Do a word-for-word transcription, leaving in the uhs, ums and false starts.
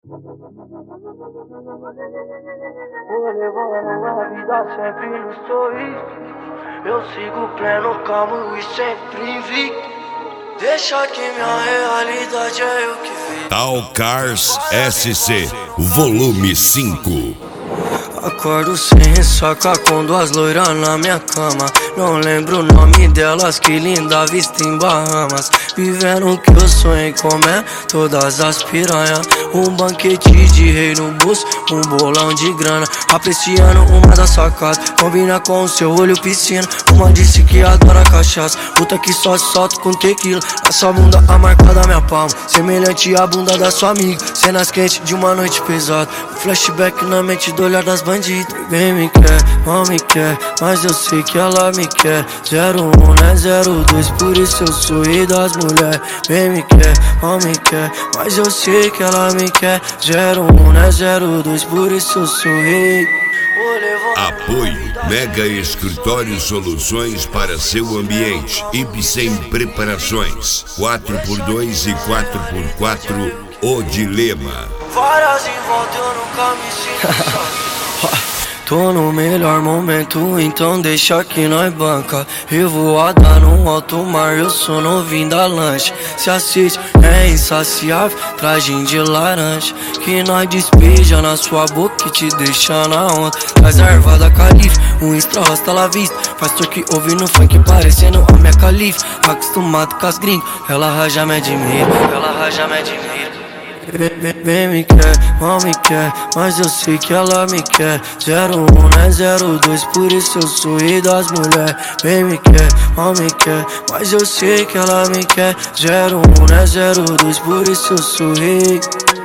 Vou levando a vida sempre no sorriso. Eu sigo pleno, calmo e sempre invicto. Deixa que minha realidade é eu que vi. Tal Cars S C, volume cinco. Acordo sem ressaca com duas loiras na minha cama. Não lembro o nome delas, que linda vista em Bahamas. Vivendo o que eu sonhei comer, todas as piranhas. Um banquete de rei no bolso, um bolão de grana. Apreciando uma das sacadas, combina com o seu olho piscina. Uma disse que adora cachaça, outra que só solta com tequila. A sua bunda a marca da minha palma, semelhante à bunda da sua amiga. Cenas quentes de uma noite pesada, um flashback na mente do olhar das bandidas. Ninguém me quer, mal me quer, mas eu sei que ela me quer. Zero um, né, zero dois, por isso eu sou rei das mulheres. Bem me quer, mal me quer, mas eu sei que ela me quer. Zero um, né, zero dois, por isso eu sou rei. Apoio Mega Escritório Soluções para seu ambiente. Ibsen Preparações quatro por dois e quatro por quatro. O Dilema. Várias em volta eu nunca me sinto só. Tô no melhor momento, então deixa que nós banca. Revoada no alto mar, eu sou novinho da lancha. Se assiste, é insaciável, tragem de laranja. Que nós despeja na sua boca e te deixa na onda. Traz a erva da califa, um extra rosta la vista. Faz que ouvindo funk parecendo a minha califa. Acostumado com as gringas, ela raja me admira, ela raja me admira. Vem me quer, mal me quer, mas eu sei que ela me quer. Zero um, né, zero dois, por isso eu sou rei das mulheres. Vem me quer, mal me quer, mas eu sei que ela me quer. Zero um, né, zero dois, por isso eu sou rei.